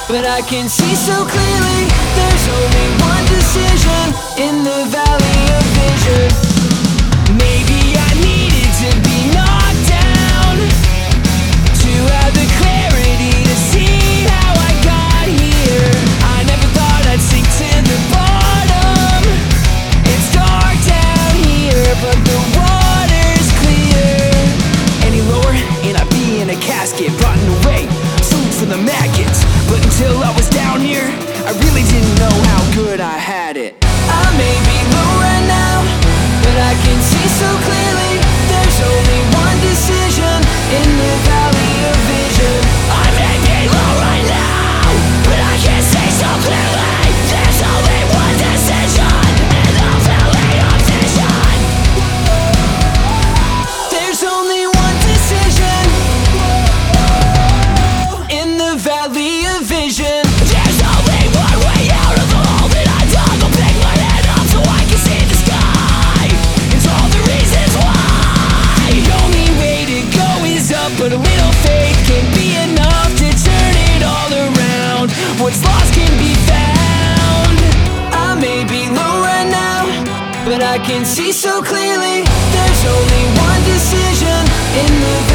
but I can see so clearly. There's only one decision in the valley of vision. Maybe I needed to be knocked down to have the clarity to see how I got here. I never thought I'd sink to the bottom. It's dark down here, but the water's clear. Any lower and I'd be in a casket, rotten away, food for the maggots. But until I was down here, I really didn't know how good I had it. I may be low right now, but I can see so clearly. There's only one decision in the valley of vision. I may be low right now, but I can see so clearly. There's only one decision in the valley of vision. There's only one decision in the valley of vision. There's only one way out of the hole that I dug. I'll pick my head up so I can see the sky. It's all the reasons why. The only way to go is up, but a little faith can be enough to turn it all around. What's lost can be found. I may be low right now, but I can see so clearly. There's only one decision in the